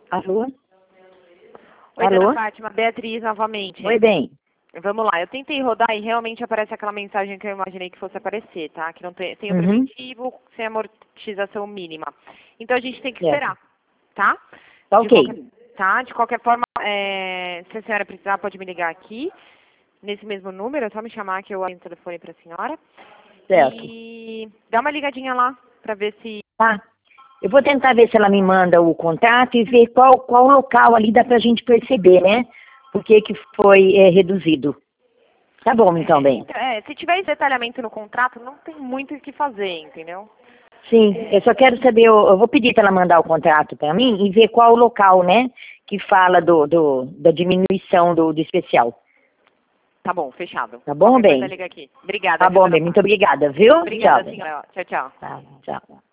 Alô? Oi, Alô? dona Fátima, Beatriz novamente. Oi, bem. Vamos lá, eu tentei rodar e realmente aparece aquela mensagem que eu imaginei que fosse aparecer, tá? Que não tem, sem o Uhum. preventivo, sem amortização mínima. Então a gente tem que Certo. esperar, tá? Tá ok. De qualquer forma, se a senhora precisar, pode me ligar aqui, nesse mesmo número, é só me chamar que eu atendo o telefone para a senhora. Certo. E dá uma ligadinha lá para ver se... Tá. Eu vou tentar ver se ela me manda o contato e ver qual local ali dá pra gente perceber, né? Por que que foi reduzido. Tá bom, então, bem. se tiver esse detalhamento no contrato, não tem muito o que fazer, entendeu? Sim, eu só quero saber, eu vou pedir para ela mandar o contrato para mim e ver qual o local, né? Que fala da diminuição do especial. Tá bom, fechado. Tá bom, Qualquer coisa, bem? liga aqui. Obrigada, Tá viu, bom, dona bem. Muito Fátima? obrigada, viu? Obrigada, Tchau, bem. senhora. Tchau, tchau. Tá, tchau.